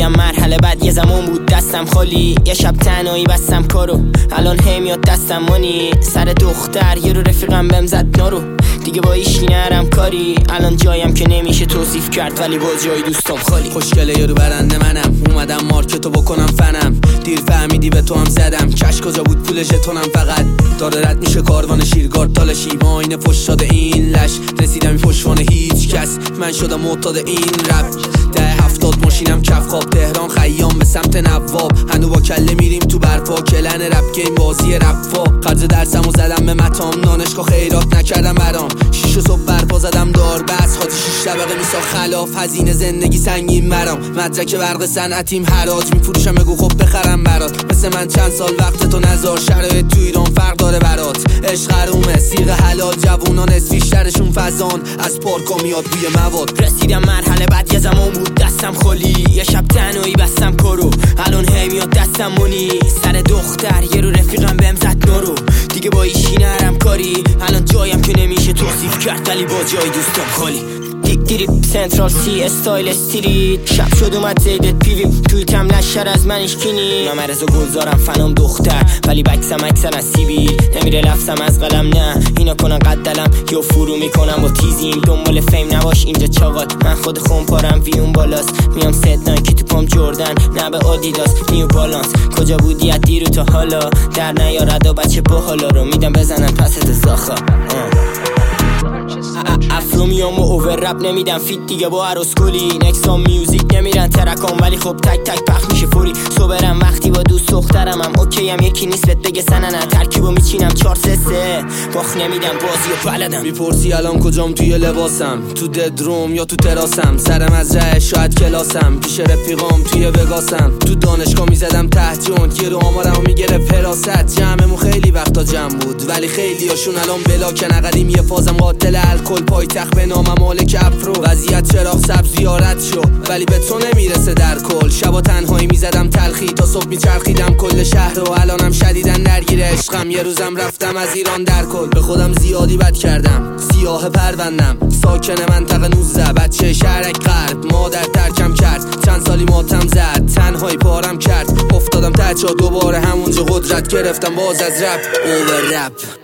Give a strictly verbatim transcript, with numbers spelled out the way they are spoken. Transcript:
رسیدم مرحله بعد، یه زمان بود دستم خالی، یه شب تنهایی بستم کارو، الان هی میاد دستم مانی. سر دختر یه رو رفیقم بهم زد نارو، دیگه با ایشکی نرم کاری، الان جایم که نمیشه توصیف کرد ولی با جای دوستام خالی. خوشگله یه رو برنده منم، اومدم مارکتو بکنم فنم، دیر فهمیدی به تو هم زدم، کش کجا بود پول ژتونم، فقط داره رد میشه کاروان شیرگار تالشی، با اینه فش شده این لش، رسیدم این فشوان هیچ کس، من شدم معتاد این رپ. ده هفتاد ماشینم کف خواب، تهران خیام به سمت نواب، هنو با کله میریم تو برپا، کلن رپ گیم بازی رپا، قرض درسمو زدم به متام، دانشگاه خیرات نکردم برام، شیش صبح برپا زدم دار بس، خاطی شیش طبقه میسا خلاف، هزینه زندگی سنگین برام، مدرک برق صنعتیم حراج میفروشم، بگو خب بخرم برات، مثل من چند سال وقت تو نذار، شرایط تو ایران فرق داره برات، عشق حرومه سیغ حلال، جوونان بیشترشون فزان، از پارکا میاد بوی مواد. رسیدم مرحله بعد، یه زمان بود دستم خالی، یه شب تنهایی بستم کارو، الان هی میاد دستم مانی. سر دختر یه رو رفیقم بهم زد نارو، دیگه با ایشکی نرم کاری، الان جایم که نمیشه توصیف کرد ولی با جای دوستام خالی. دیک دیریپ سنترال سی استایل استریت، شب شد اومد زیدت پیویم، تویتم لشر از منش کینی، نمرزو گلزارم فنام دختر ولی بکسم اکسن از سیبیل، نمیره لفظم از قلم نه اینا کنن قدلم یا فرو میکنم با تیزیم، دنبال فیم نباش اینجا چاقال، من خود خون پارم ویون بالاست، میام ست نایکی تو پام جردن نه به آدیداس نیو بالانس، کجا بودی از دیرو تا حالا، در نیارد و بچه با حالا رو میدم بزنن پست زاخا. افرو میام و اوور رپ نمیدم فیت دیگه با عروس کلی، نکسام میوزیک نمیرن ترکام ولی خب تک تک پخ میشه فوری، صبرم وقتی با دوست دخترم هم اوکی هم یکی نیست بهت بگه سننه، ترکیبو میچینم چار سه سه، باخ نمیدم بازی و بلدم. میپرسی الان کجام توی لباسم، تو ددروم یا تو تراسم، سرم از ره شاید کلاسم، پیش رفیقام توی وگاسم، تو دانشگاه میزدم ته جون، یه رو آمارمو میگرفت حراست، جمعمو خیلی وقتا جمع بود ولی خیلی هاشون الان بلاکن، عقدیم یه فازم قاتل الکل، پایتخت به نام مالک افرو، وضعیت چراغ سبز زیارت شو ولی به تو نمیرسه در کل، شبا تنهایی میزدم تلخی تا صبح میچرخیدم کل شهر و الانم شدیدن درگیر عشقم، یه روزم رفتم از ایران در کل، به خودم زیادی بد کردم، سیاه پروندم، ساکن منطقه نوزده، بچه شهرک غرب، مادر ترکم کرد، چند سالی ماتم زد، تنهایی پارم کرد، افتادم ته چا دوباره همونجا قدرت گرفتم باز از رپ اوور رپ.